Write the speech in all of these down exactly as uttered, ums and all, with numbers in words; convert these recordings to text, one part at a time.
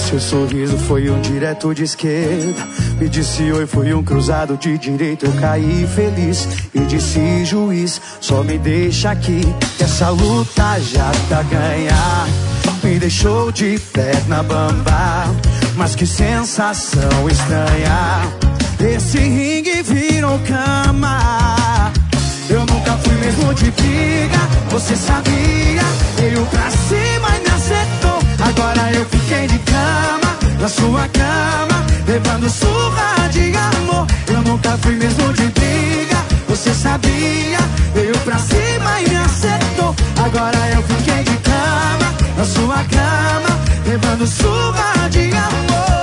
Seu sorriso foi um direto de esquerda, me disse oi, foi um cruzado de direita. Eu caí feliz e disse juiz, só me deixa aqui, que essa luta já tá ganha. Me deixou de perna bamba, mas que sensação estranha. Esse ringue virou cama. Eu nunca fui mesmo de briga, você sabia. Veio pra cima e me acertou. Agora eu fiquei de cama, na sua cama, levando surra de amor. Eu nunca fui mesmo de briga, você sabia. Veio pra cima e me acertou. Agora eu fiquei de cama, na sua cama, levando surra de amor.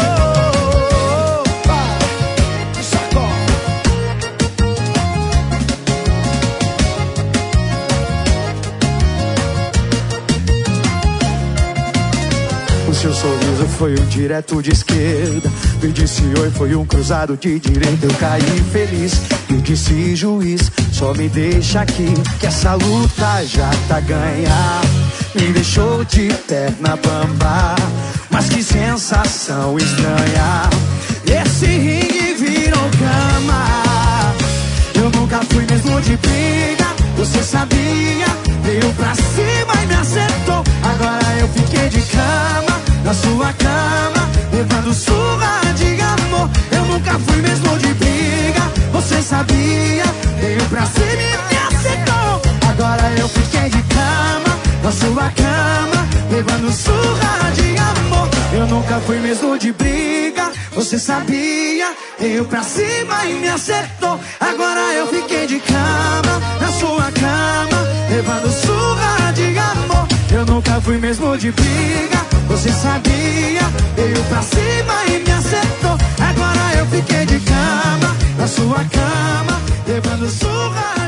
O seu sorriso foi um direto de esquerda, me disse oi, foi um cruzado de direita. Eu caí feliz e disse juiz, só me deixa aqui, que essa luta já tá ganha. Me deixou de perna bamba, mas que sensação estranha. Esse ringue virou cama. Eu nunca fui mesmo de briga, você sabia. Veio pra cima e me acertou. Agora eu fiquei de cama, na sua cama, levando surra de amor. Eu nunca fui mesmo de briga, você sabia. Veio pra cima e me acertou. Agora eu fiquei de cama, na sua cama, levando surra de amor. Eu nunca fui mesmo de briga, você sabia. Veio pra cima e me acertou. Agora eu fiquei de cama, na sua cama, levando surra de amor. Eu nunca fui mesmo de briga, você sabia. Veio pra cima e me acertou. Agora eu fiquei de cama, na sua cama, levando surra.